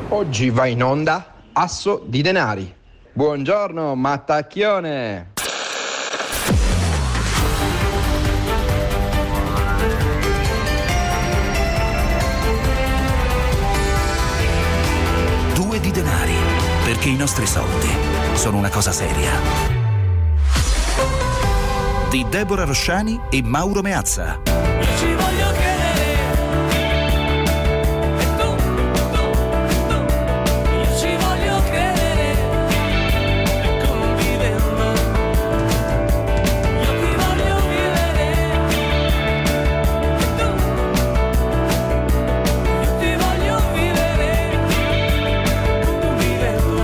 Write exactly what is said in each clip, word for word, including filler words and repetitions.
Oggi va in onda Asso di Denari. Buongiorno Mattacchione. Due di denari, perché i nostri soldi sono una cosa seria. Di Deborah Rosciani e Mauro Meazza. Io ci voglio credere. E tu, tu, tu. Io ci voglio credere. E conviverlo. Io ti voglio vivere. E tu, io ti voglio vivere. Conviverlo.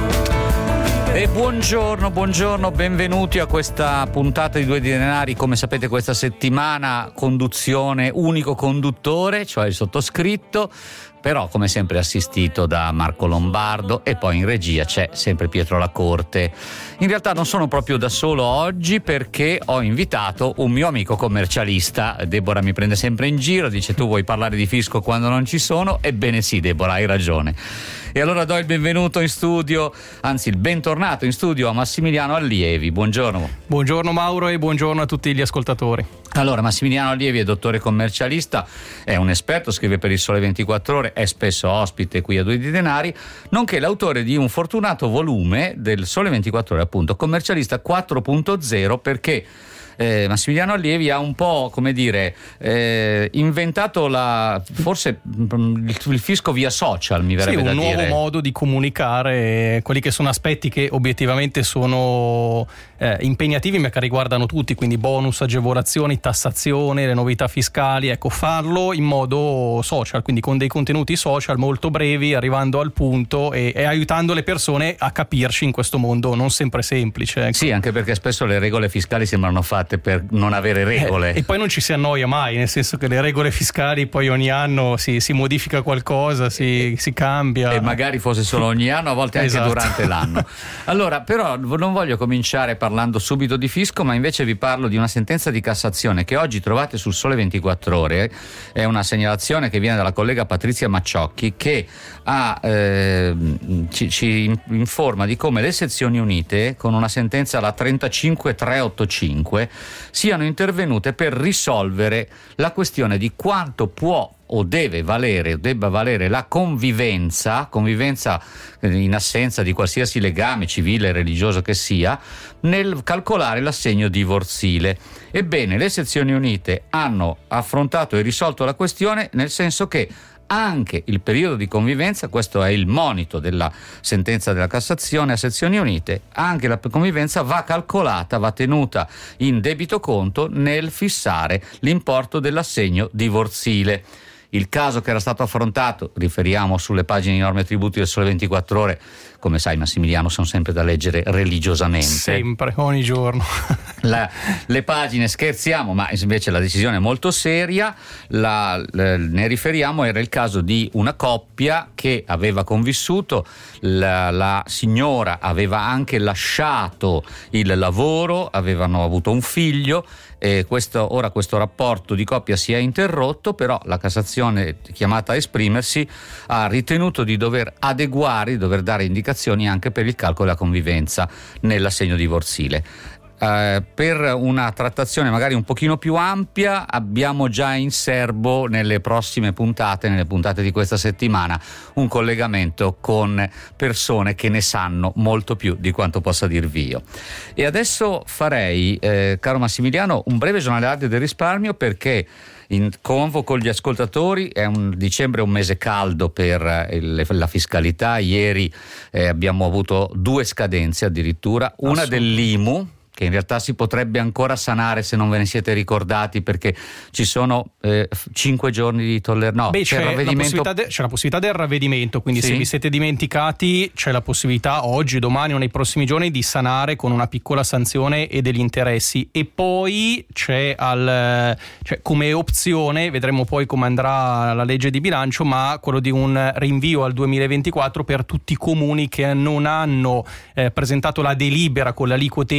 E buongiorno, buongiorno, benvenuti a questa puntata di Due di Denari. Come sapete, questa settimana conduzione unico conduttore, cioè il sottoscritto, però come sempre assistito da Marco Lombardo, e poi in regia c'è sempre Pietro Lacorte. In realtà non sono proprio da solo oggi, perché ho invitato un mio amico commercialista. Deborah mi prende sempre in giro, dice: tu vuoi parlare di fisco quando non ci sono? Ebbene sì, Deborah, hai ragione. E allora do il benvenuto in studio, anzi il bentornato in studio a Massimiliano Allievi. Buongiorno. Buongiorno Mauro e buongiorno a tutti gli ascoltatori. Allora, Massimiliano Allievi è dottore commercialista, è un esperto, scrive per il Sole ventiquattro Ore, è spesso ospite qui a Due di Denari, nonché l'autore di un fortunato volume del Sole ventiquattro Ore, appunto, Commercialista quattro punto zero, perché Eh, Massimiliano Allievi ha un po', come dire, eh, inventato la forse il, il fisco via social, mi verrebbe sì, da un dire. nuovo modo di comunicare quelli che sono aspetti che obiettivamente sono eh, impegnativi, ma che riguardano tutti, quindi bonus, agevolazioni, tassazione, le novità fiscali. Ecco, farlo in modo social, quindi con dei contenuti social molto brevi, arrivando al punto e, e aiutando le persone a capirci in questo mondo non sempre semplice. Ecco. Sì, anche perché spesso le regole fiscali sembrano fatte per non avere regole. Eh, e poi non ci si annoia mai, nel senso che le regole fiscali poi ogni anno si, si modifica qualcosa, si, si cambia. E magari fosse solo ogni anno, a volte anche esatto. durante l'anno. Allora, però non voglio cominciare parlando subito di fisco, ma invece vi parlo di una sentenza di Cassazione che oggi trovate sul Sole ventiquattro Ore. È una segnalazione che viene dalla collega Patrizia Macciocchi, che ha, eh, ci, ci informa di come le sezioni unite, con una sentenza la trentacinque trecentoottantacinque, siano intervenute per risolvere la questione di quanto può o deve valere o debba valere la convivenza, convivenza in assenza di qualsiasi legame civile e religioso che sia, nel calcolare l'assegno divorzile. Ebbene, le sezioni unite hanno affrontato e risolto la questione, nel senso che anche il periodo di convivenza, questo è il monito della sentenza della Cassazione a sezioni unite, anche la convivenza va calcolata, va tenuta in debito conto nel fissare l'importo dell'assegno divorzile. Il caso che era stato affrontato, riferiamo sulle pagine di norme e tributi del Sole ventiquattro Ore, come sai Massimiliano, sono sempre da leggere religiosamente. Sempre, ogni giorno. La, le pagine, scherziamo, ma invece la decisione è molto seria. La, la, ne riferiamo, era il caso di una coppia che aveva convissuto, la, la signora aveva anche lasciato il lavoro, avevano avuto un figlio. E questo, ora questo rapporto di coppia si è interrotto, però la Cassazione, chiamata a esprimersi, ha ritenuto di dover adeguare, di dover dare indicazioni anche per il calcolo della convivenza nell'assegno divorzile. Uh, per una trattazione magari un pochino più ampia abbiamo già in serbo nelle prossime puntate, nelle puntate di questa settimana, un collegamento con persone che ne sanno molto più di quanto possa dirvi io. E adesso farei, eh, caro Massimiliano, un breve giornale radio del risparmio, perché in convoco gli ascoltatori. È un dicembre, è un mese caldo per il, la fiscalità. Ieri eh, abbiamo avuto due scadenze addirittura, una dell'I M U, che in realtà si potrebbe ancora sanare se non ve ne siete ricordati, perché ci sono eh, cinque giorni di tolleranza. No, Beh, c'è, c'è, il ravvedimento... la possibilità de- c'è la possibilità del ravvedimento, quindi sì? Se vi siete dimenticati c'è la possibilità oggi, domani o nei prossimi giorni di sanare con una piccola sanzione e degli interessi. E poi c'è, al, cioè, come opzione, vedremo poi come andrà la legge di bilancio, ma quello di un rinvio al duemilaventiquattro per tutti i comuni che non hanno eh, presentato la delibera con le aliquote I M U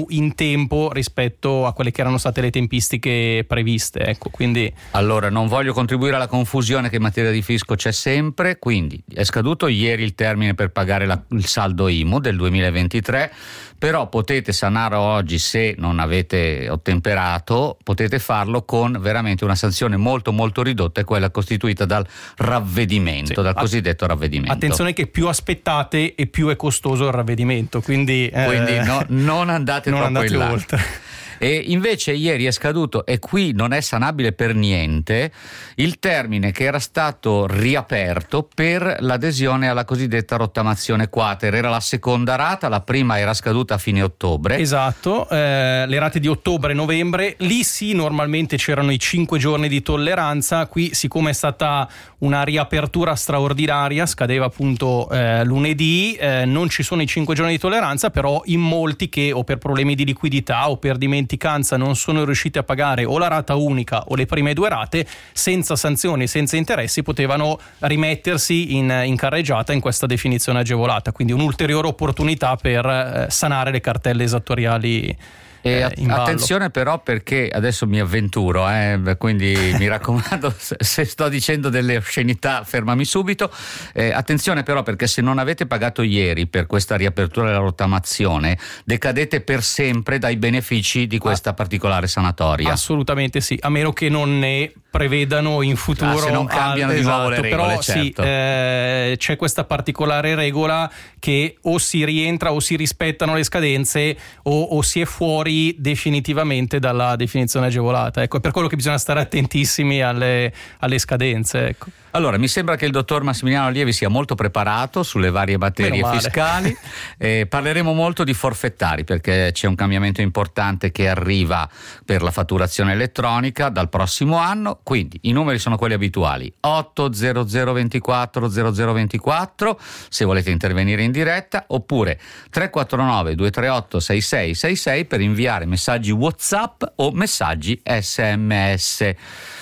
in tempo rispetto a quelle che erano state le tempistiche previste, ecco, quindi allora non voglio contribuire alla confusione che in materia di fisco c'è sempre, quindi è scaduto ieri il termine per pagare la, il saldo I M U del duemilaventitré, però potete sanare oggi, se non avete ottemperato, potete farlo con veramente una sanzione molto molto ridotta, è quella costituita dal ravvedimento, sì, dal cosiddetto ravvedimento. Attenzione che più aspettate e più è costoso il ravvedimento, quindi, eh, quindi no, non andate non troppo andate in là. oltre. E invece ieri è scaduto, e qui non è sanabile per niente, il termine che era stato riaperto per l'adesione alla cosiddetta rottamazione quater. Era la seconda rata, la prima era scaduta a fine ottobre. Esatto, eh, le rate di ottobre e novembre, lì sì normalmente c'erano i cinque giorni di tolleranza, qui siccome è stata una riapertura straordinaria, scadeva appunto eh, lunedì, eh, non ci sono i cinque giorni di tolleranza, però in molti che o per problemi di liquidità o per dimenticanza non sono riusciti a pagare o la rata unica o le prime due rate, senza sanzioni, senza interessi, potevano rimettersi in, in carreggiata in questa definizione agevolata, quindi un'ulteriore opportunità per eh, sanare le cartelle esattoriali. E att- attenzione però, perché adesso mi avventuro, eh, quindi mi raccomando, se sto dicendo delle oscenità fermami subito, eh, attenzione però, perché se non avete pagato ieri per questa riapertura della rottamazione decadete per sempre dai benefici di questa ah, particolare sanatoria. Assolutamente sì, a meno che non ne prevedano in futuro, ah, se non cambiano al, di nuovo esatto, le regole, però certo. sì, eh, c'è questa particolare regola che o si rientra o si rispettano le scadenze o, o si è fuori definitivamente dalla definizione agevolata, ecco, è per quello che bisogna stare attentissimi alle, alle scadenze, ecco. Allora, mi sembra che il dottor Massimiliano Lievi sia molto preparato sulle varie materie fiscali. Eh, parleremo molto di forfettari, perché c'è un cambiamento importante che arriva per la fatturazione elettronica dal prossimo anno, quindi i numeri sono quelli abituali: otto zero zero ventiquattro zero zero ventiquattro se volete intervenire in diretta, oppure tre quattro nove due tre otto sei sei sei sei per inviare messaggi WhatsApp o messaggi S M S.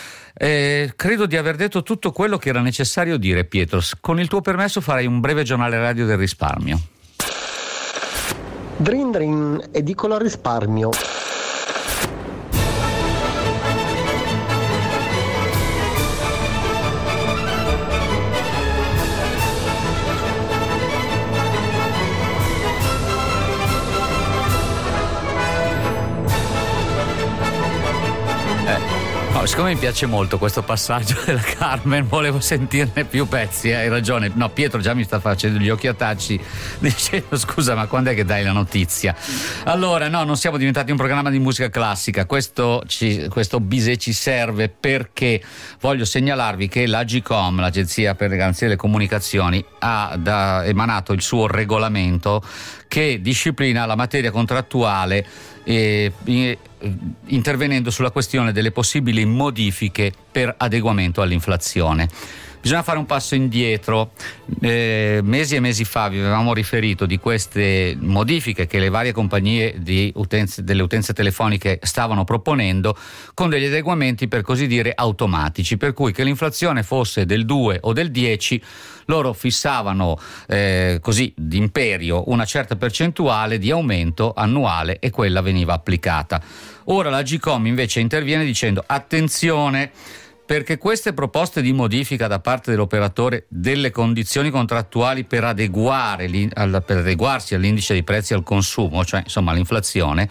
Eh, credo di aver detto tutto quello che era necessario dire, Pietro. Con il tuo permesso farei un breve giornale radio del risparmio. Drin drin, edicola risparmio. Siccome mi piace molto questo passaggio della Carmen, volevo sentirne più pezzi, eh, hai ragione. No, Pietro già mi sta facendo gli occhiatacci dicendo scusa, ma quando è che dai la notizia? Allora, no, non siamo diventati un programma di musica classica, questo, ci, questo bise ci serve perché voglio segnalarvi che l'Agcom, l'Agenzia per le Garanzie delle Comunicazioni, ha da, emanato il suo regolamento che disciplina la materia contrattuale e, e intervenendo sulla questione delle possibili modifiche per adeguamento all'inflazione. Bisogna fare un passo indietro. Eh, mesi e mesi fa vi avevamo riferito di queste modifiche che le varie compagnie di utenze, delle utenze telefoniche stavano proponendo, con degli adeguamenti per così dire automatici, per cui che l'inflazione fosse del due o del dieci, loro fissavano eh, così d'imperio una certa percentuale di aumento annuale e quella veniva applicata. Ora l'Agcom invece interviene dicendo attenzione, perché queste proposte di modifica da parte dell'operatore delle condizioni contrattuali per, adeguare, per adeguarsi all'indice dei prezzi al consumo, cioè insomma all'inflazione,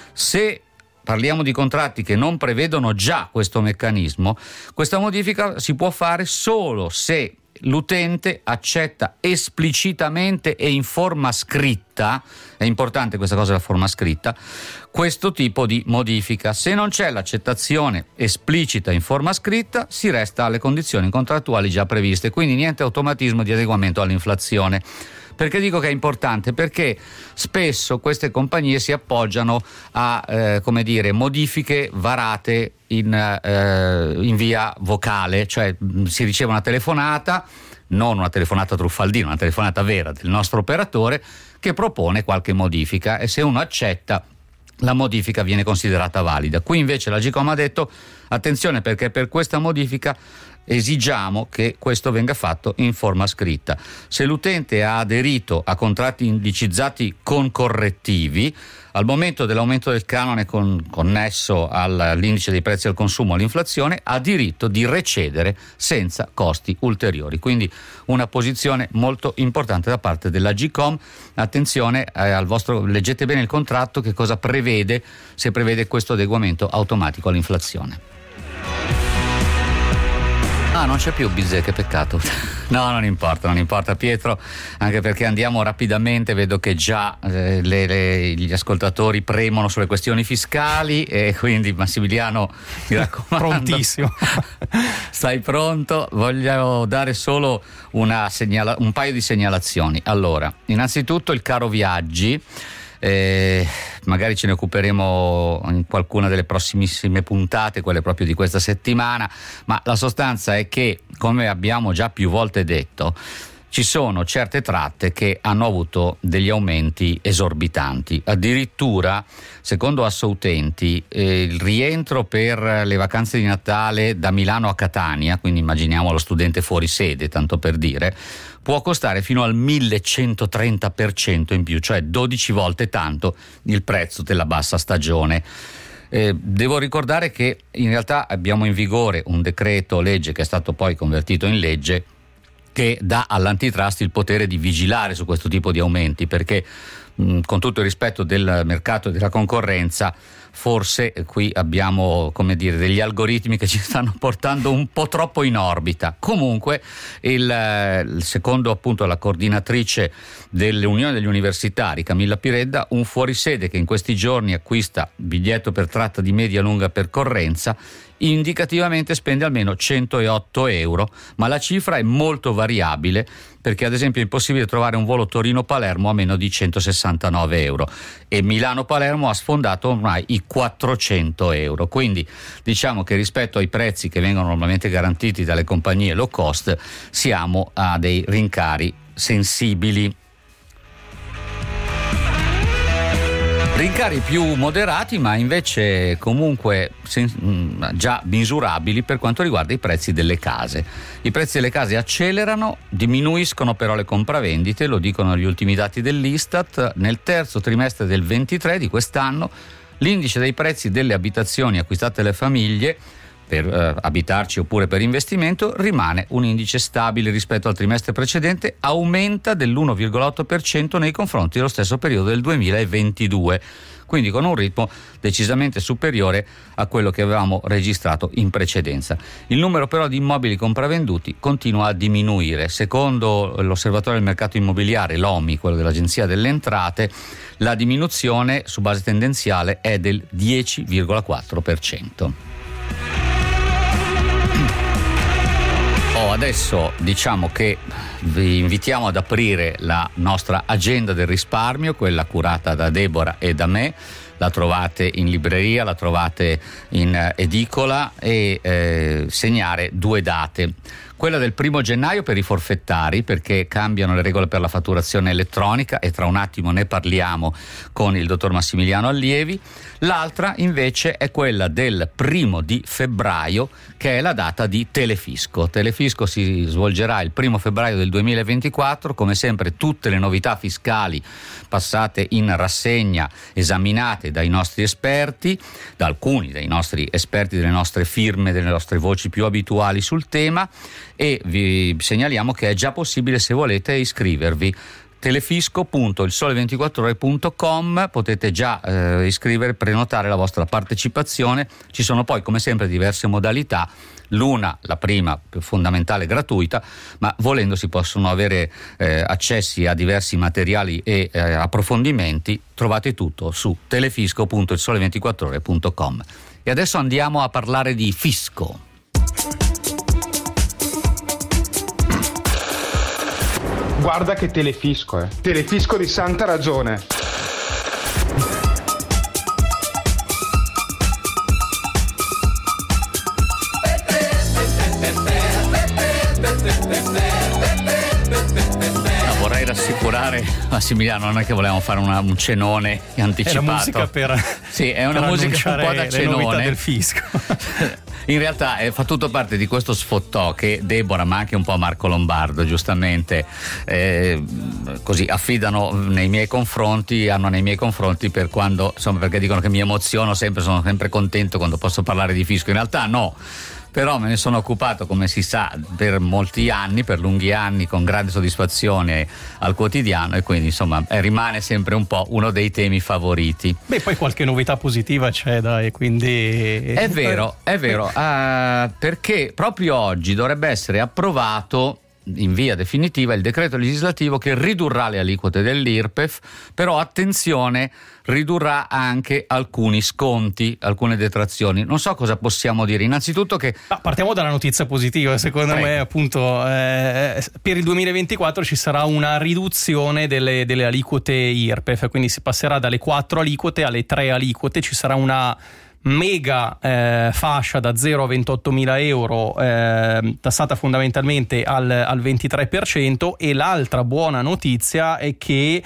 se parliamo di contratti che non prevedono già questo meccanismo, questa modifica si può fare solo se l'utente accetta esplicitamente e in forma scritta, è importante questa cosa, la forma scritta, questo tipo di modifica. Se non c'è l'accettazione esplicita in forma scritta, si resta alle condizioni contrattuali già previste, quindi niente automatismo di adeguamento all'inflazione. Perché dico che è importante? Perché spesso queste compagnie si appoggiano a eh, come dire, modifiche varate in, eh, in via vocale, cioè mh, si riceve una telefonata, non una telefonata truffaldina, una telefonata vera del nostro operatore che propone qualche modifica, e se uno accetta la modifica viene considerata valida. Qui invece l'Agcom ha detto attenzione, perché per questa modifica esigiamo che questo venga fatto in forma scritta. Se l'utente ha aderito a contratti indicizzati con correttivi, al momento dell'aumento del canone con, connesso all'indice dei prezzi al consumo, all'inflazione, ha diritto di recedere senza costi ulteriori. Quindi una posizione molto importante da parte dell'Agcom. Attenzione eh, al vostro, leggete bene il contratto, che cosa prevede, se prevede questo adeguamento automatico all'inflazione. Ah, non c'è più Bizet, che peccato. No, non importa, non importa Pietro, anche perché andiamo rapidamente, vedo che già eh, le, le, gli ascoltatori premono sulle questioni fiscali e quindi Massimiliano, mi raccomando. Prontissimo. Stai pronto? Voglio dare solo una segnala- un paio di segnalazioni. Allora, innanzitutto il caro viaggi. Eh, magari ce ne occuperemo in qualcuna delle prossimissime puntate, quelle proprio di questa settimana, ma la sostanza è che, come abbiamo già più volte detto, ci sono certe tratte che hanno avuto degli aumenti esorbitanti. Addirittura, secondo Assoutenti, eh, il rientro per le vacanze di Natale da Milano a Catania, quindi immaginiamo lo studente fuori sede, tanto per dire, può costare fino al millecentotrenta per cento in più, cioè dodici volte tanto il prezzo della bassa stagione. Eh, devo ricordare che in realtà abbiamo in vigore un decreto legge che è stato poi convertito in legge, che dà all'antitrust il potere di vigilare su questo tipo di aumenti, perché mh, con tutto il rispetto del mercato e della concorrenza, forse qui abbiamo, come dire, degli algoritmi che ci stanno portando un po' troppo in orbita. Comunque il, il secondo appunto la coordinatrice dell'Unione degli Universitari, Camilla Piredda, un fuorisede che in questi giorni acquista biglietto per tratta di media lunga percorrenza, indicativamente spende almeno centootto euro, ma la cifra è molto variabile, perché ad esempio è impossibile trovare un volo Torino-Palermo a meno di centosessantanove euro e Milano-Palermo ha sfondato ormai i quattrocento euro. Quindi diciamo che rispetto ai prezzi che vengono normalmente garantiti dalle compagnie low cost siamo a dei rincari sensibili. Rincari più moderati, ma invece comunque sen- già misurabili per quanto riguarda i prezzi delle case. I prezzi delle case accelerano, diminuiscono però le compravendite, lo dicono gli ultimi dati dell'Istat. Nel terzo trimestre del ventitré di quest'anno l'indice dei prezzi delle abitazioni acquistate dalle famiglie per eh, abitarci oppure per investimento rimane un indice stabile rispetto al trimestre precedente, aumenta dell'uno virgola otto per cento nei confronti dello stesso periodo del duemilaventidue, quindi con un ritmo decisamente superiore a quello che avevamo registrato in precedenza. Il numero però di immobili compravenduti continua a diminuire. Secondo l'osservatorio del mercato immobiliare, l'O M I, quello dell'Agenzia delle Entrate, la diminuzione su base tendenziale è del dieci virgola quattro per cento. Oh, adesso diciamo che vi invitiamo ad aprire la nostra agenda del risparmio, quella curata da Deborah e da me. La trovate in libreria, la trovate in edicola e eh, segnare due date. Quella del primo gennaio per i forfettari, perché cambiano le regole per la fatturazione elettronica e tra un attimo ne parliamo con il dottor Massimiliano Allievi. L'altra invece è quella del primo di febbraio, che è la data di Telefisco. Telefisco si svolgerà il primo febbraio del duemilaventiquattro, come sempre tutte le novità fiscali passate in rassegna, esaminate dai nostri esperti, da alcuni dei nostri esperti delle nostre firme, delle nostre voci più abituali sul tema, e vi segnaliamo che è già possibile, se volete, iscrivervi. telefisco punto il sole ventiquattro ore punto com, potete già eh, iscrivere, prenotare la vostra partecipazione. Ci sono poi come sempre diverse modalità, l'una, la prima più fondamentale, gratuita, ma volendo si possono avere eh, accessi a diversi materiali e eh, approfondimenti. Trovate tutto su telefisco punto il sole ventiquattro ore punto com. E adesso andiamo a parlare di fisco. Guarda che telefisco, eh. Telefisco di santa ragione. No, vorrei rassicurare Massimiliano, non è che volevamo fare una, un cenone anticipato. È una musica per, sì, è una per musica un po' da le cenone novità del fisco. in realtà eh, fa tutto parte di questo sfottò che Deborah, ma anche un po' Marco Lombardo, giustamente eh, così affidano nei miei confronti, hanno nei miei confronti per quando, insomma, perché dicono che mi emoziono sempre, sono sempre contento quando posso parlare di fisco. In realtà no, però me ne sono occupato, come si sa, per molti anni, per lunghi anni, con grande soddisfazione al quotidiano, e quindi insomma eh, rimane sempre un po' uno dei temi favoriti. Beh, poi qualche novità positiva c'è, dai, quindi è vero, è vero, uh, perché proprio oggi dovrebbe essere approvato in via definitiva il decreto legislativo che ridurrà le aliquote dell'I R P E F, però attenzione, ridurrà anche alcuni sconti, alcune detrazioni. Non so cosa possiamo dire. Innanzitutto che ah, partiamo dalla notizia positiva, secondo Prego. me appunto eh, per il duemilaventiquattro ci sarà una riduzione delle, delle aliquote I R P E F, quindi si passerà dalle quattro aliquote alle tre aliquote, ci sarà una mega eh, fascia da zero a ventottomila euro eh, tassata fondamentalmente al, al ventitré per cento, e l'altra buona notizia è che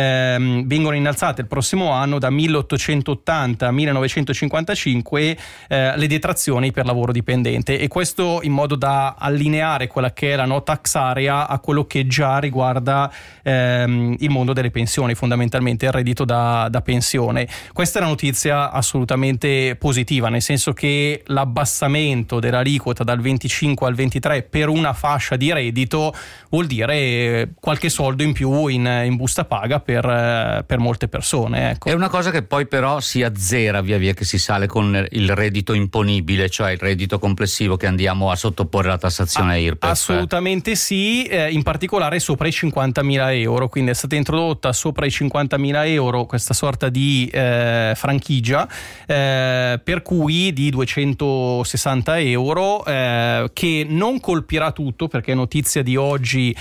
eh, vengono innalzate il prossimo anno da milleottocentottanta a millenovecentocinquantacinque eh, le detrazioni per lavoro dipendente, e questo in modo da allineare quella che è la no tax area a quello che già riguarda ehm, il mondo delle pensioni, fondamentalmente il reddito da, da pensione. Questa è una notizia assolutamente positiva, nel senso che l'abbassamento dell'aliquota dal venticinque al ventitré per una fascia di reddito vuol dire qualche soldo in più in, in busta paga per, per molte persone, ecco. È una cosa che poi però si azzera via via che si sale con il reddito imponibile, cioè il reddito complessivo che andiamo a sottoporre alla tassazione I R P E F. Assolutamente sì, eh, in particolare sopra i cinquantamila euro, quindi è stata introdotta sopra i cinquantamila euro questa sorta di eh, franchigia eh, per cui di duecentosessanta euro eh, che non colpirà tutto, perché è notizia di oggi,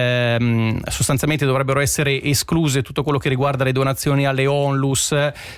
ehm, sostanzialmente dovrebbero essere escluse tutto quello che riguarda le donazioni alle onlus,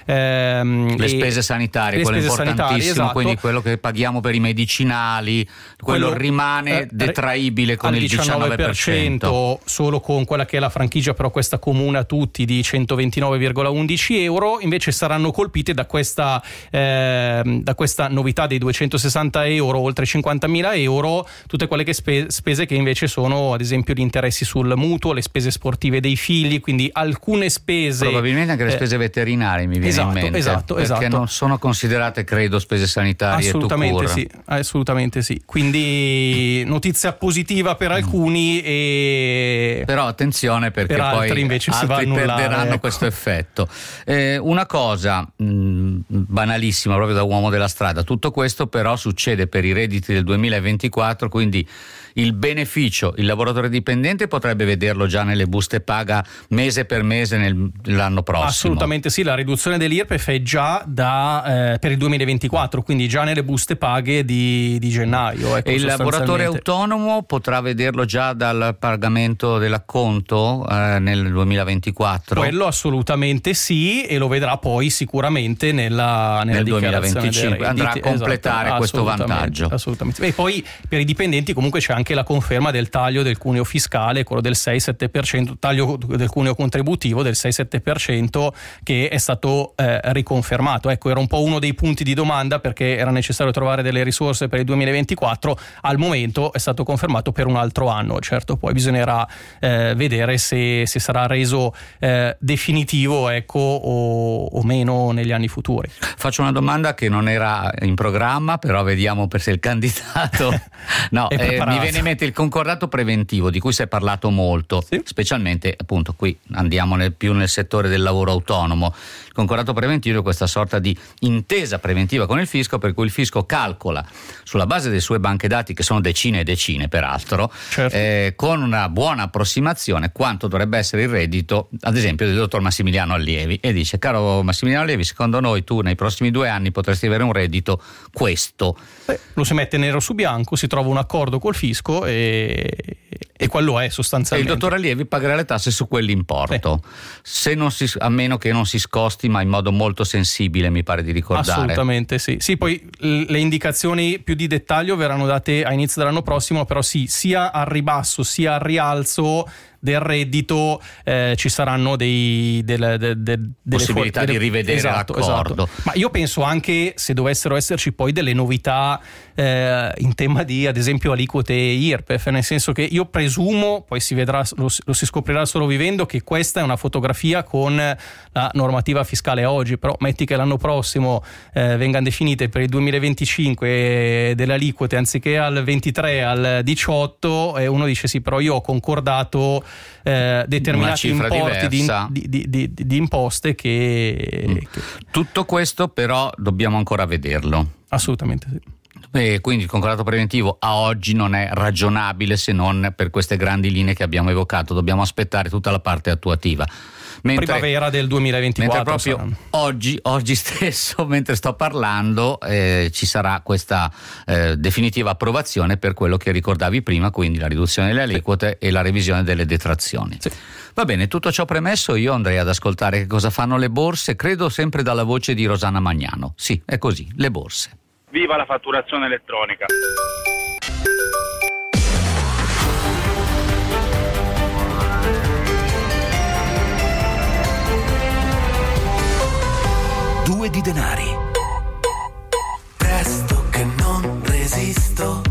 ehm, le spese sanitarie, le quello spese importantissimo, sanitarie, esatto. Quindi quello che paghiamo per i medicinali, quello, quello rimane eh, detraibile con il diciannove per cento, solo con quella che è la franchigia, però questa comune a tutti, di centoventinove virgola undici euro. Invece saranno colpite da questa eh, da questa novità dei duecentosessanta euro oltre cinquantamila euro tutte quelle che spe- spese che invece sono ad esempio gli interessi sul mutuo, le spese sportive dei figli, quindi alcune spese, probabilmente anche le spese eh, veterinarie mi viene esatto, in mente, esatto, perché esatto. non sono considerate, credo, spese sanitarie assolutamente sì, assolutamente sì, quindi notizia positiva per alcuni, e però attenzione perché per poi altri invece altri si va a annullare, perderanno ecco. questo effetto. Eh, una cosa mh, banalissima proprio da uomo della strada, tutto questo però succede per i redditi del duemilaventiquattro, quindi il beneficio il lavoratore dipendente potrebbe vederlo già nelle buste paga mese per mese nel, l'anno prossimo. Assolutamente sì, la riduzione dell'I R P E F è già da, eh, per il duemilaventiquattro, quindi già nelle buste paghe di, di gennaio, ecco, e il lavoratore autonomo potrà vederlo già dal pagamento dell'acconto eh, nel duemilaventiquattro? Quello assolutamente sì, e lo vedrà poi sicuramente nella, nella nel duemilaventicinque andrà a completare esatto, questo vantaggio. Assolutamente. E poi per i dipendenti comunque c'è anche la conferma del taglio del cuneo fiscale, quello del sei sette per cento, taglio del cuneo contributivo del sei sette per cento che è stato eh, riconfermato. Ecco, era un po' uno dei punti di domanda, perché era necessario trovare delle risorse per il duemilaventiquattro, al momento è stato confermato per un altro anno. Certo, poi bisognerà eh, vedere se, se sarà reso eh, definitivo, ecco, o, o meno negli anni futuri. Faccio una domanda che non era in programma, però vediamo per se il candidato no, eh, mi viene in mente il concordato preventivo, di cui si è parlato molto, sì. Specialmente appunto qui andiamo nel, più nel settore del lavoro autonomo. Il concordato preventivo è questa sorta di intesa preventiva con il fisco, per cui il fisco calcola sulla base delle sue banche dati, che sono decine e decine peraltro, certo. eh, con una buona approssimazione quanto dovrebbe essere il reddito, ad esempio del dottor Massimiliano Allievi, e dice: caro Massimiliano Allievi, secondo noi tu nei prossimi due anni potresti avere un reddito questo. Beh, lo si mette nero su bianco, si trova un accordo col fisco e, E quello è E sostanzialmente. il dottor Allievi pagherà le tasse su quell'importo, se non si, a meno che non si scosti, ma in modo molto sensibile, mi pare di ricordare. Assolutamente sì. Sì, poi l- le indicazioni più di dettaglio verranno date a inizio dell'anno prossimo, però sì, sia al ribasso sia al rialzo del reddito eh, ci saranno dei del, de, de, delle possibilità delle, di rivedere esatto, l'accordo. esatto. Ma io penso anche, se dovessero esserci poi delle novità eh, in tema di, ad esempio, aliquote I R P E F, nel senso che io presumo, poi si vedrà, lo, lo si scoprirà solo vivendo, che questa è una fotografia con la normativa fiscale oggi, però metti che l'anno prossimo eh, vengano definite per il duemilaventicinque delle aliquote anziché al ventitré al diciotto, e uno dice sì, però io ho concordato eh, determinati importi di, di, di, di, di imposte che, mm. che... Tutto questo però dobbiamo ancora vederlo. Assolutamente sì. E quindi il concordato preventivo a oggi non è ragionabile, se non per queste grandi linee che abbiamo evocato. Dobbiamo aspettare tutta la parte attuativa. Mentre, primavera del duemilaventiquattro. Mentre proprio saranno. oggi, oggi stesso, mentre sto parlando, eh, ci sarà questa eh, definitiva approvazione per quello che ricordavi prima, quindi la riduzione delle aliquote sì. e la revisione delle detrazioni. Sì. Va bene, tutto ciò premesso, io andrei ad ascoltare che cosa fanno le borse, credo sempre dalla voce di Rosanna Magnano. Sì, è così, le borse. Viva la fatturazione elettronica! Due di denari. Presto che non resisto,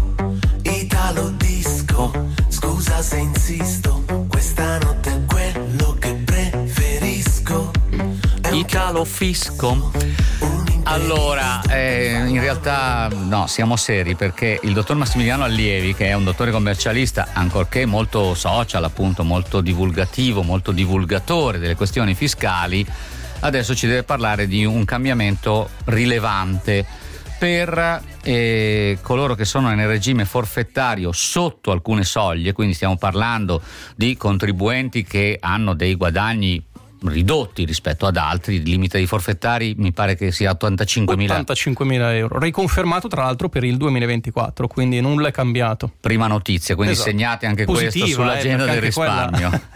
Italo disco, scusa se insisto, questa notte è quello che preferisco. Italo fisco. Allora, eh, in realtà no, siamo seri, perché il dottor Massimiliano Allievi, che è un dottore commercialista, ancorché molto social, appunto, molto divulgativo, molto divulgatore delle questioni fiscali, adesso ci deve parlare di un cambiamento rilevante per eh, coloro che sono nel regime forfettario sotto alcune soglie, quindi stiamo parlando di contribuenti che hanno dei guadagni ridotti rispetto ad altri. Il limite dei forfettari mi pare che sia ottantacinquemila euro, riconfermato tra l'altro per il duemilaventiquattro, quindi nulla è cambiato. Prima notizia, quindi esatto. Segnate anche Positiva, questo sull'agenda eh, del risparmio. Quella...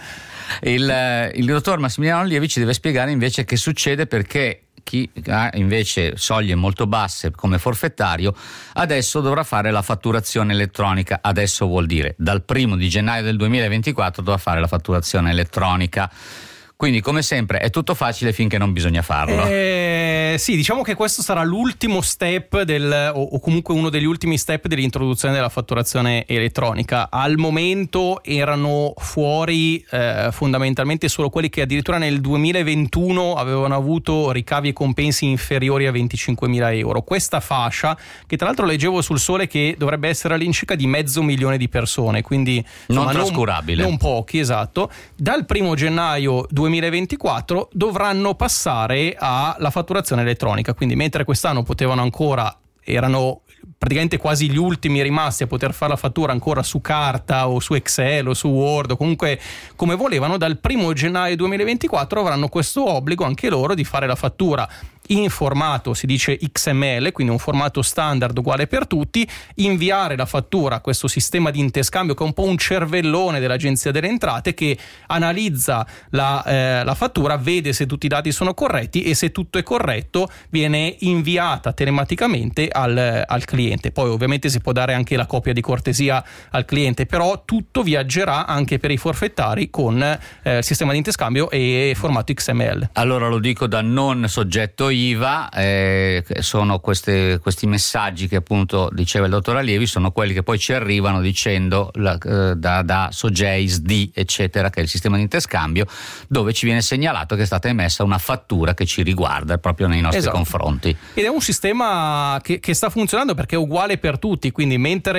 il, il dottor Massimiliano Allievi ci deve spiegare invece che succede, perché chi ha invece soglie molto basse come forfettario adesso dovrà fare la fatturazione elettronica. Adesso vuol dire dal primo di gennaio del duemilaventiquattro dovrà fare la fatturazione elettronica. Quindi, come sempre, è tutto facile finché non bisogna farlo. Eh, sì, diciamo che questo sarà l'ultimo step del, o, o comunque uno degli ultimi step dell'introduzione della fatturazione elettronica. Al momento erano fuori eh, fondamentalmente solo quelli che addirittura nel duemilaventuno avevano avuto ricavi e compensi inferiori a venticinquemila euro. Questa fascia, che tra l'altro leggevo sul Sole che dovrebbe essere all'incirca di mezzo milione di persone, quindi non insomma, trascurabile. Non, non pochi, esatto. Dal primo gennaio duemilaventiquattro dovranno passare alla fatturazione elettronica, quindi mentre quest'anno potevano ancora, erano praticamente quasi gli ultimi rimasti a poter fare la fattura ancora su carta o su Excel o su Word o comunque come volevano, dal primo gennaio duemilaventiquattro avranno questo obbligo anche loro di fare la fattura in formato, si dice X M L, quindi un formato standard uguale per tutti, inviare la fattura a questo sistema di interscambio che è un po' un cervellone dell'Agenzia delle Entrate, che analizza la, eh, la fattura, vede se tutti i dati sono corretti e se tutto è corretto viene inviata telematicamente al, al cliente. Poi ovviamente si può dare anche la copia di cortesia al cliente, però tutto viaggerà anche per i forfettari con eh, il sistema di interscambio e formato X M L. Allora lo dico da non soggetto I V A, eh, sono queste, questi messaggi che appunto diceva il dottor Allievi, sono quelli che poi ci arrivano dicendo la, eh, da, da Sogei S D eccetera, che è il sistema di interscambio, dove ci viene segnalato che è stata emessa una fattura che ci riguarda proprio nei nostri esatto. confronti. Ed è un sistema che, che sta funzionando perché è uguale per tutti, quindi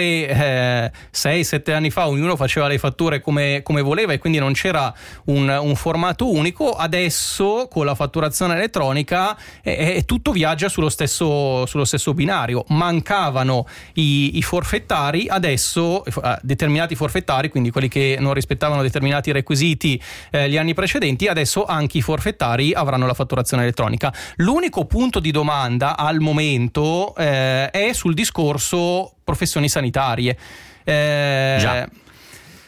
mentre sei sette anni fa ognuno faceva le fatture come, come voleva e quindi non c'era un, un formato unico, adesso con la fatturazione elettronica e, e tutto viaggia sullo stesso, sullo stesso binario. Mancavano i, i forfettari, adesso eh, determinati forfettari, quindi quelli che non rispettavano determinati requisiti eh, gli anni precedenti, adesso anche i forfettari avranno la fatturazione elettronica. L'unico punto di domanda al momento eh, è sul discorso professioni sanitarie. Eh, Già.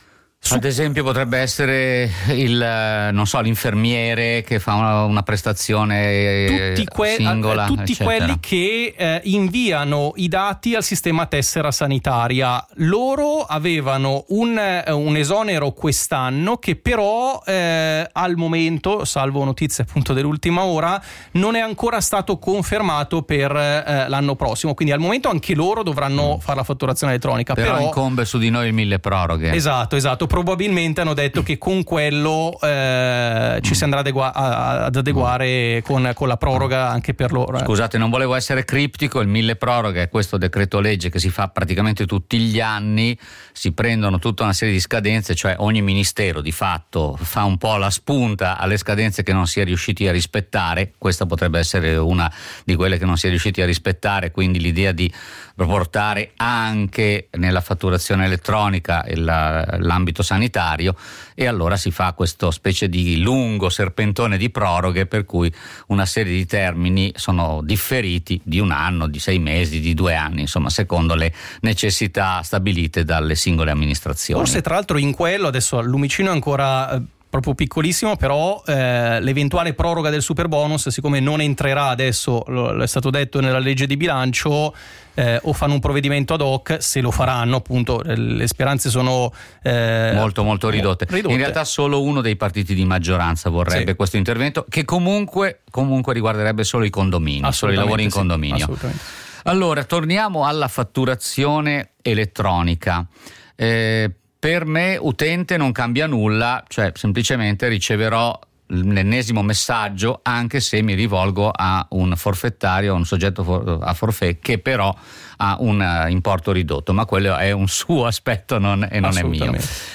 Ad esempio potrebbe essere il, non so, l'infermiere che fa una, una prestazione tutti que- singola, tutti eccetera. quelli che eh, inviano i dati al sistema tessera sanitaria. Loro avevano un, un esonero quest'anno che però eh, al momento, salvo notizie appunto dell'ultima ora, non è ancora stato confermato per eh, l'anno prossimo, quindi al momento anche loro dovranno mm. fare la fatturazione elettronica. Però, però incombe su di noi il mille proroghe. Esatto, esatto. Probabilmente hanno detto che con quello eh, ci si andrà adegua- ad adeguare con, con la proroga anche per loro. Scusate, non volevo essere criptico, il mille proroghe è questo decreto legge che si fa praticamente tutti gli anni, si prendono tutta una serie di scadenze, cioè ogni ministero di fatto fa un po' la spunta alle scadenze che non si è riusciti a rispettare. Questa potrebbe essere una di quelle che non si è riusciti a rispettare, quindi l'idea di portare anche nella fatturazione elettronica il, l'ambito sanitario, e allora si fa questo specie di lungo serpentone di proroghe per cui una serie di termini sono differiti di un anno, di sei mesi, di due anni, insomma secondo le necessità stabilite dalle singole amministrazioni. Forse tra l'altro in quello adesso Lumicino è ancora eh, proprio piccolissimo, però eh, l'eventuale proroga del superbonus, siccome non entrerà adesso, lo, è stato detto nella legge di bilancio, eh, o fanno un provvedimento ad hoc, se lo faranno appunto le speranze sono eh, molto molto ridotte. ridotte. In realtà solo uno dei partiti di maggioranza vorrebbe sì. questo intervento, che comunque, comunque riguarderebbe solo i condomini, solo i lavori in sì, condominio. Allora, torniamo alla fatturazione elettronica. Eh, Per me utente non cambia nulla, cioè semplicemente riceverò l'ennesimo messaggio anche se mi rivolgo a un forfettario, a un soggetto for- a forfait che però ha un uh, importo ridotto, ma quello è un suo aspetto non, e non è mio.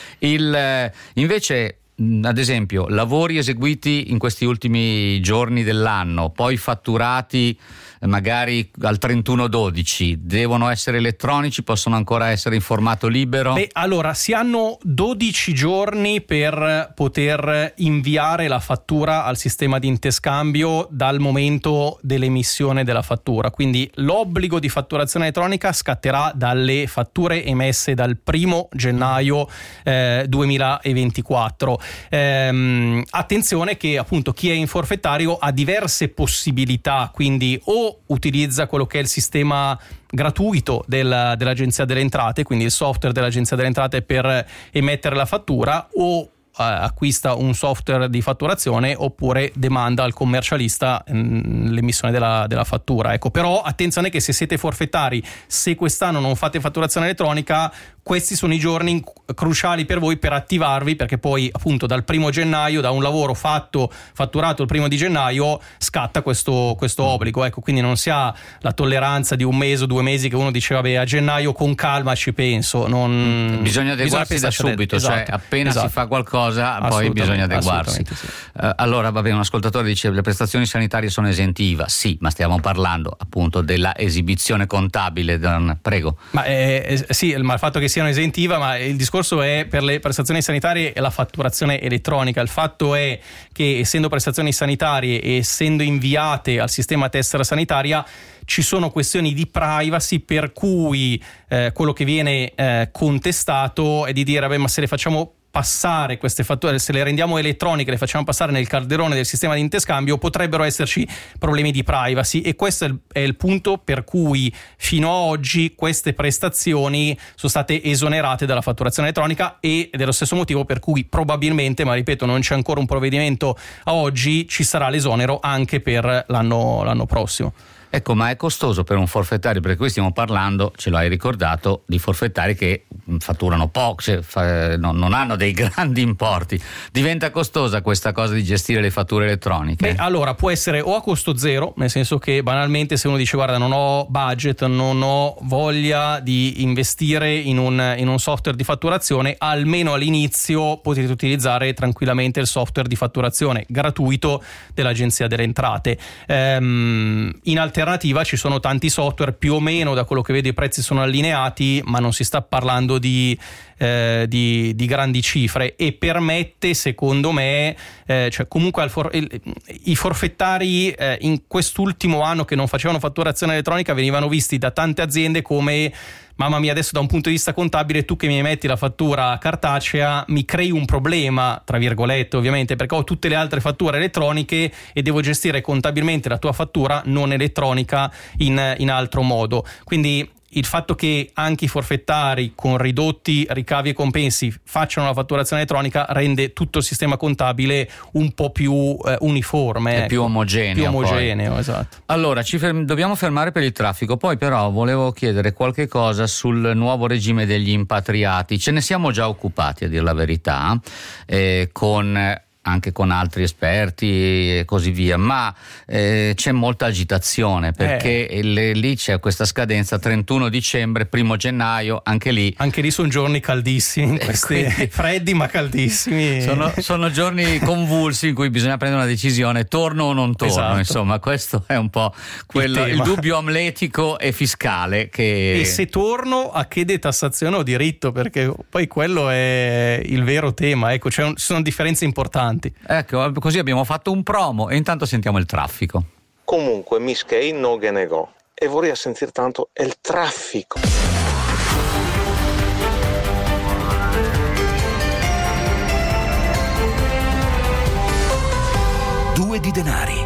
Il, invece ad esempio lavori eseguiti in questi ultimi giorni dell'anno, poi fatturati magari al trentuno dodici, devono essere elettronici, possono ancora essere in formato libero? Beh, allora si hanno dodici giorni per poter inviare la fattura al sistema di interscambio dal momento dell'emissione della fattura, quindi l'obbligo di fatturazione elettronica scatterà dalle fatture emesse dal primo gennaio eh, duemilaventiquattro. Ehm, attenzione che appunto chi è in forfettario ha diverse possibilità, quindi o utilizza quello che è il sistema gratuito del, dell'Agenzia delle Entrate, quindi il software dell'Agenzia delle Entrate per emettere la fattura, o Uh, acquista un software di fatturazione, oppure demanda al commercialista mh, l'emissione della, della fattura. Ecco, però attenzione che se siete forfettari, se quest'anno non fate fatturazione elettronica, questi sono i giorni cruciali per voi per attivarvi, perché poi appunto dal primo gennaio, da un lavoro fatto, fatturato il primo di gennaio, scatta questo, questo obbligo. Ecco, quindi non si ha la tolleranza di un mese o due mesi che uno dice vabbè a gennaio con calma ci penso. Non... Bisogna adeguarsi da subito, esatto, cioè appena esatto. si fa qualcosa poi bisogna adeguarsi. Sì. Uh, allora vabbè, un ascoltatore dice le prestazioni sanitarie sono esenti I V A, sì, ma stiamo parlando appunto della esibizione contabile. Prego. Ma eh, sì, ma il fatto che siano esenti I V A, ma il discorso è per le prestazioni sanitarie e la fatturazione elettronica. Il fatto è che essendo prestazioni sanitarie e essendo inviate al sistema tessera sanitaria ci sono questioni di privacy per cui eh, quello che viene eh, contestato è di dire vabbè, ma se le facciamo passare queste fatture, se le rendiamo elettroniche, le facciamo passare nel calderone del sistema di interscambio, potrebbero esserci problemi di privacy, e questo è il, è il punto per cui fino a oggi queste prestazioni sono state esonerate dalla fatturazione elettronica, ed è lo stesso motivo per cui probabilmente, ma ripeto non c'è ancora un provvedimento a oggi, ci sarà l'esonero anche per l'anno, l'anno prossimo. Ecco, ma è costoso per un forfettario, perché qui stiamo parlando, ce l'hai ricordato, di forfettari che fatturano poco, cioè, fa, no, non hanno dei grandi importi. Diventa costosa questa cosa di gestire le fatture elettroniche? Beh, allora può essere o a costo zero, nel senso che banalmente se uno dice guarda non ho budget, non ho voglia di investire in un, in un software di fatturazione, almeno all'inizio potete utilizzare tranquillamente il software di fatturazione gratuito dell'Agenzia delle Entrate. Ehm, in alternativa ci sono tanti software, più o meno da quello che vedo i prezzi sono allineati, ma non si sta parlando di eh, di, di grandi cifre, e permette, secondo me, eh, cioè comunque al for- il, i forfettari eh, in quest'ultimo anno che non facevano fatturazione elettronica venivano visti da tante aziende come: mamma mia, adesso da un punto di vista contabile tu che mi metti la fattura cartacea mi crei un problema, tra virgolette ovviamente, perché ho tutte le altre fatture elettroniche e devo gestire contabilmente la tua fattura non elettronica in, in altro modo. Quindi il fatto che anche i forfettari con ridotti ricavi e compensi facciano la fatturazione elettronica rende tutto il sistema contabile un po' più eh, uniforme, è ecco, più omogeneo. Più omogeneo, poi. Esatto. Allora, ci ferm- dobbiamo fermare per il traffico, poi però volevo chiedere qualche cosa sul nuovo regime degli impatriati. Ce ne siamo già occupati, a dir la verità, eh, con... anche con altri esperti e così via, ma eh, c'è molta agitazione perché eh. le, lì c'è questa scadenza trentuno dicembre, primo gennaio, anche lì anche lì sono giorni caldissimi, questi quindi, freddi ma caldissimi, sono, sono giorni convulsi in cui bisogna prendere una decisione: torno o non torno. Esatto. Insomma, questo è un po' quello, il, il dubbio amletico e fiscale che... E se torno, a che detassazione ho diritto? Perché poi quello è il vero tema, ecco, cioè, ci sono differenze importanti. Ecco, così abbiamo fatto un promo e intanto sentiamo il traffico. Comunque Miss Kay non che negò e vorrei sentire tanto il traffico. Due di denari.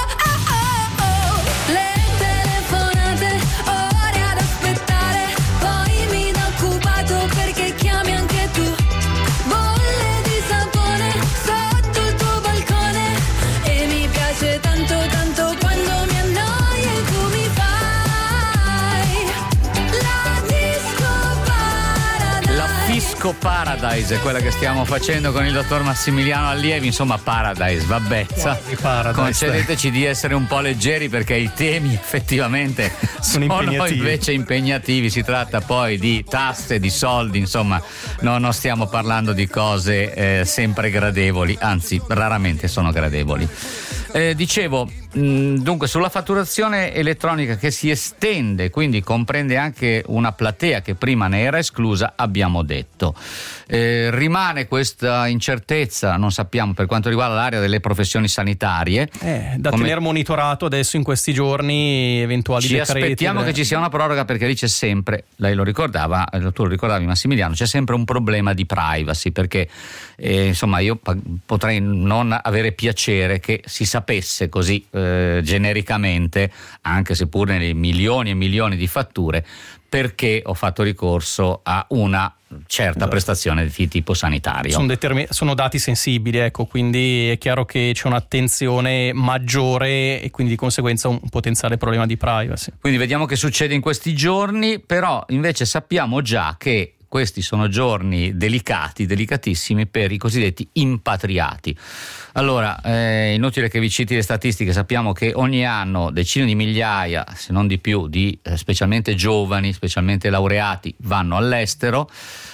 Disco Paradise è quella che stiamo facendo con il dottor Massimiliano Allievi, insomma Paradise, vabbè, Paradise, concedeteci di essere un po' leggeri perché i temi effettivamente sono, sono impegnativi. Invece impegnativi, si tratta poi di tasse, di soldi, insomma no, non stiamo parlando di cose eh, sempre gradevoli, anzi raramente sono gradevoli. Eh, dicevo, mh, dunque sulla fatturazione elettronica che si estende, quindi comprende anche una platea che prima ne era esclusa, abbiamo detto. Eh, rimane questa incertezza, non sappiamo, per quanto riguarda l'area delle professioni sanitarie. Eh, da come... tenere monitorato adesso in questi giorni eventuali ci decreti. Aspettiamo de... che ci sia una proroga, perché lì c'è sempre, lei lo ricordava, tu lo ricordavi Massimiliano, c'è sempre un problema di privacy, perché eh, insomma io potrei non avere piacere che si sapesse così eh, genericamente, anche seppur nelle milioni e milioni di fatture, perché ho fatto ricorso a una certa esatto. prestazione di tipo sanitario. Sono, determin- sono dati sensibili, ecco, quindi è chiaro che c'è un'attenzione maggiore e quindi di conseguenza un potenziale problema di privacy. Quindi vediamo che succede in questi giorni, però invece sappiamo già che questi sono giorni delicati, delicatissimi per i cosiddetti impatriati. Allora, è inutile che vi citi le statistiche, sappiamo che ogni anno decine di migliaia, se non di più, di eh, specialmente giovani, specialmente laureati, vanno all'estero,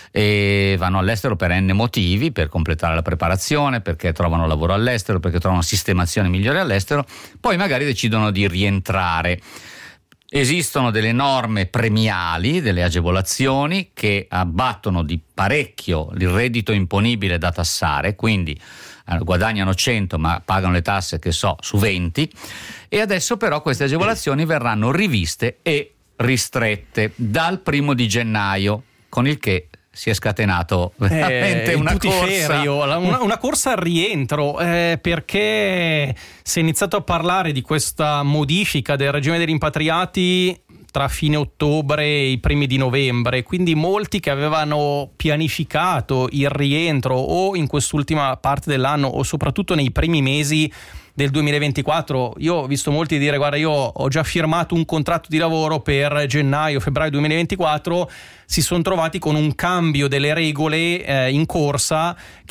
e vanno all'estero per n motivi, per completare la preparazione, perché trovano lavoro all'estero, perché trovano sistemazione migliore all'estero, poi magari decidono di rientrare. Esistono delle norme premiali, delle agevolazioni che abbattono di parecchio il reddito imponibile da tassare, quindi eh, guadagnano cento ma pagano le tasse, che so, su venti, e adesso però queste agevolazioni verranno riviste e ristrette dal primo di gennaio, con il che si è scatenato veramente eh, una corsa una, una corsa al rientro, eh, perché si è iniziato a parlare di questa modifica del regime dei rimpatriati tra fine ottobre e i primi di novembre, quindi molti che avevano pianificato il rientro o in quest'ultima parte dell'anno o soprattutto nei primi mesi del duemilaventiquattro, io ho visto molti dire: guarda, io ho già firmato un contratto di lavoro per gennaio, febbraio duemilaventiquattro, si sono trovati con un cambio delle regole eh, in corsa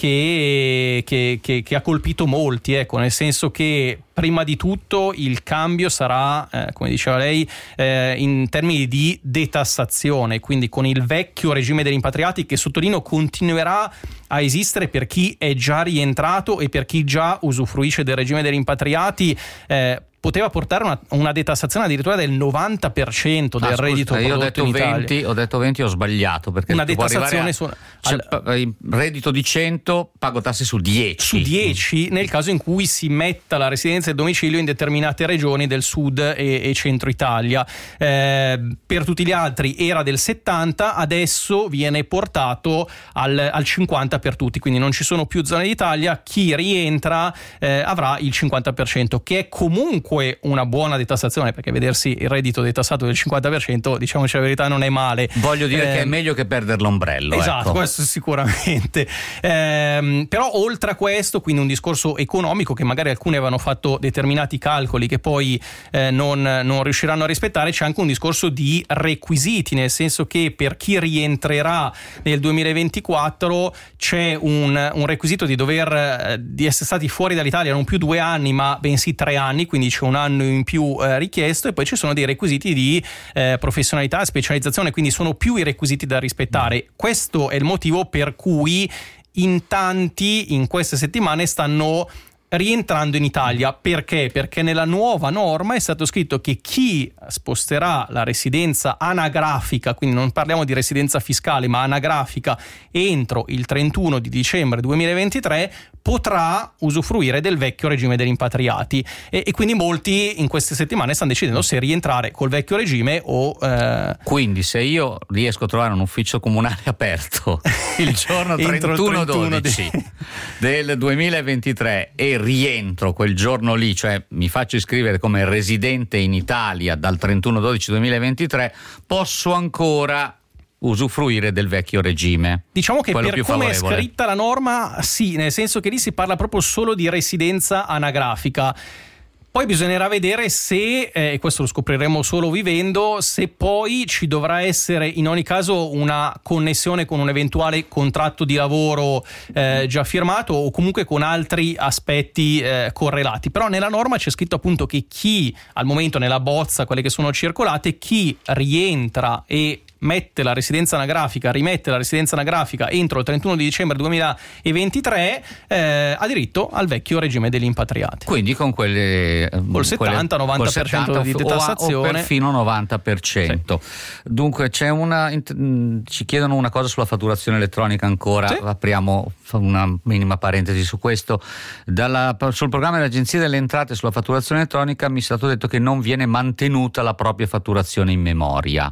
che, che, che, che ha colpito molti, ecco, nel senso che prima di tutto il cambio sarà, eh, come diceva lei, eh, in termini di detassazione, quindi con il vecchio regime degli rimpatriati, che sottolineo continuerà a esistere per chi è già rientrato e per chi già usufruisce del regime dei rimpatriati, eh, poteva portare una, una detassazione addirittura del novanta per cento del ah, scusa, reddito io prodotto ho detto in Italia. venti, ho detto venti, ho sbagliato, perché una può detassazione a, su, cioè, al, reddito di cento, pago tasse su dieci. Su dieci nel caso in cui si metta la residenza e il domicilio in determinate regioni del sud e, e centro Italia. Eh, per tutti gli altri era del settanta, adesso viene portato al, al cinquanta per tutti, quindi non ci sono più zone d'Italia, chi rientra eh, avrà il cinquanta per cento, che è comunque una buona detassazione, perché vedersi il reddito detassato del cinquanta per cento, diciamoci la verità, non è male. Voglio dire eh, che è meglio che perdere l'ombrello. Esatto, ecco. questo sicuramente. Eh, però oltre a questo, quindi un discorso economico che magari alcuni avevano fatto determinati calcoli che poi eh, non, non riusciranno a rispettare, c'è anche un discorso di requisiti, nel senso che per chi rientrerà nel duemilaventiquattro c'è un, un requisito di dover di essere stati fuori dall'Italia non più due anni ma bensì tre anni, quindi c'è un anno in più eh, richiesto, e poi ci sono dei requisiti di eh, professionalità, specializzazione, quindi sono più i requisiti da rispettare. Questo è il motivo per cui in tanti in queste settimane stanno rientrando in Italia. Perché? Perché nella nuova norma è stato scritto che chi sposterà la residenza anagrafica, quindi non parliamo di residenza fiscale ma anagrafica, entro il trentuno di dicembre duemilaventitré potrà usufruire del vecchio regime degli impatriati, e, e quindi molti in queste settimane stanno decidendo se rientrare col vecchio regime o eh... quindi se io riesco a trovare un ufficio comunale aperto il giorno trentuno dodici di... del duemilaventitré e rientro quel giorno lì, cioè mi faccio iscrivere come residente in Italia dal trentuno dodici duemilaventitré, posso ancora usufruire del vecchio regime. Diciamo che quello per più come favorevole. È scritta la norma, sì, nel senso che lì si parla proprio solo di residenza anagrafica. Poi bisognerà vedere se, e eh, questo lo scopriremo solo vivendo, se poi ci dovrà essere in ogni caso una connessione con un eventuale contratto di lavoro eh, già firmato, o comunque con altri aspetti eh, correlati. Però nella norma c'è scritto appunto che chi, al momento nella bozza, quelle che sono circolate, chi rientra e mette la residenza anagrafica, rimette la residenza anagrafica entro il trentuno di dicembre duemilaventitré eh, ha diritto al vecchio regime degli impatriati. Quindi con quelle col settanta novanta per cento di detassazione o, o perfino novanta per cento. Sì. Dunque c'è una ci chiedono una cosa sulla fatturazione elettronica ancora, sì. Apriamo una minima parentesi su questo. Dalla, sul programma dell'Agenzia delle Entrate sulla fatturazione elettronica mi è stato detto che non viene mantenuta la propria fatturazione in memoria.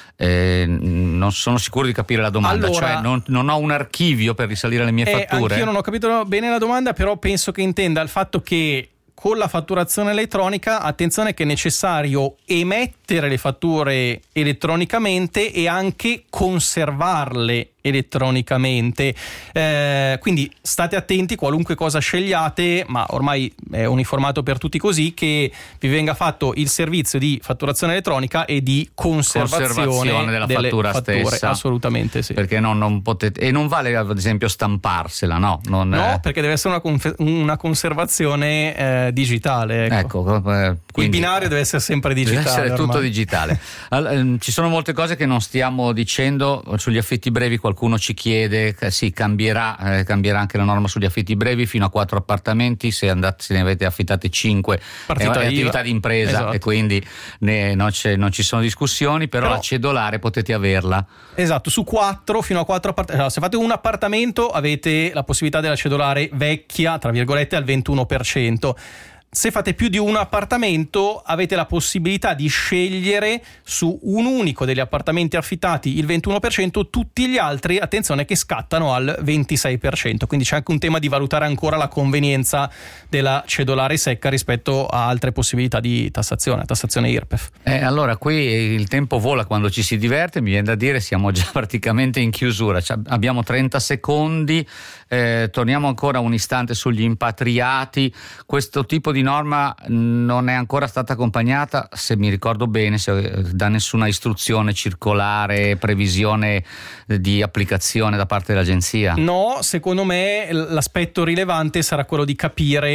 Eh, non sono sicuro di capire la domanda, allora, cioè non, non ho un archivio per risalire le mie eh, fatture. Anch'io non ho capito bene la domanda, però penso che intenda il fatto che con la fatturazione elettronica, attenzione che è necessario emettere le fatture elettronicamente e anche conservarle elettronicamente, eh, quindi state attenti qualunque cosa scegliate, ma ormai è uniformato per tutti così, che vi venga fatto il servizio di fatturazione elettronica e di conservazione, conservazione della delle fattura fatture, stessa, assolutamente sì, perché no, non potete, e non vale ad esempio stamparsela, no? Non no, è... perché deve essere una, conf- una conservazione eh, digitale, ecco, ecco eh, quindi, il binario deve essere sempre digitale, deve essere ormai. tutto digitale. Allora, ehm, ci sono molte cose che non stiamo dicendo sugli affitti brevi. Qualcuno ci chiede, eh, sì, cambierà, eh, cambierà anche la norma sugli affitti brevi fino a quattro appartamenti, se, andate, se ne avete affittate cinque è attività di impresa, esatto. E quindi ne, non, c'è, non ci sono discussioni, però, però la cedolare potete averla. Esatto, su quattro, fino a quattro appartamenti. Se fate un appartamento avete la possibilità della cedolare vecchia, tra virgolette, al ventuno per cento. Se fate più di un appartamento avete la possibilità di scegliere su un unico degli appartamenti affittati il ventuno per cento, tutti gli altri, attenzione, che scattano al ventisei per cento, quindi c'è anche un tema di valutare ancora la convenienza della cedolare secca rispetto a altre possibilità di tassazione, tassazione I R P E F. Eh, allora qui il tempo vola quando ci si diverte, mi viene da dire siamo già praticamente in chiusura, cioè, abbiamo trenta secondi, eh, torniamo ancora un istante sugli impatriati. Questo tipo di norma non è ancora stata accompagnata, se mi ricordo bene, se, da nessuna istruzione circolare, previsione di applicazione da parte dell'agenzia. No, secondo me l'aspetto rilevante sarà quello di capire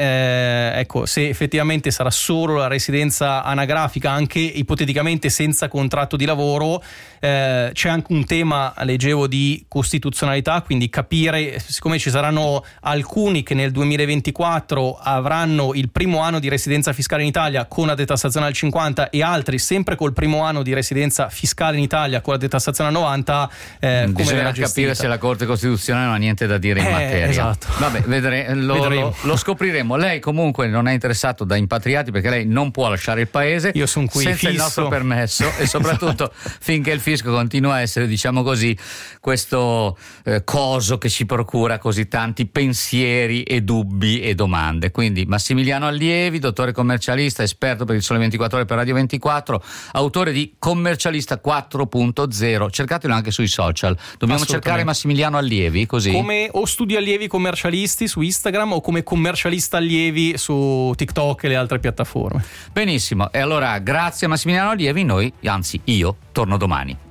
eh, ecco, se effettivamente sarà solo la residenza anagrafica, anche ipoteticamente senza contratto di lavoro. Eh, c'è anche un tema, leggevo, di costituzionalità, quindi capire, siccome ci saranno alcuni che nel duemilaventiquattro avranno il primo anno di residenza fiscale in Italia con la detassazione al cinquanta e altri sempre col primo anno di residenza fiscale in Italia con la detassazione al novanta, eh, come bisogna verrà capire gestita. se la Corte Costituzionale non ha niente da dire in Eh, materia. esatto. Vabbè, vedre- lo, Vedremo. lo, lo scopriremo. Lei comunque non è interessato da impatriati perché lei non può lasciare il paese Io son qui senza il fisso. nostro permesso e soprattutto finché il fisco continua a essere, diciamo così, questo eh, coso che ci procura così tanti pensieri e dubbi e domande. Quindi Massimiliano Allievi, dottore commercialista, esperto per il Sole ventiquattro Ore per Radio ventiquattro, autore di Commercialista quattro punto zero. Cercatelo anche sui social. Dobbiamo cercare Massimiliano Allievi, così. Come o Studio Allievi Commercialisti su Instagram o come Commercialista Allievi su TikTok e le altre piattaforme. Benissimo, e allora grazie a Massimiliano Allievi, noi, anzi io, torno domani.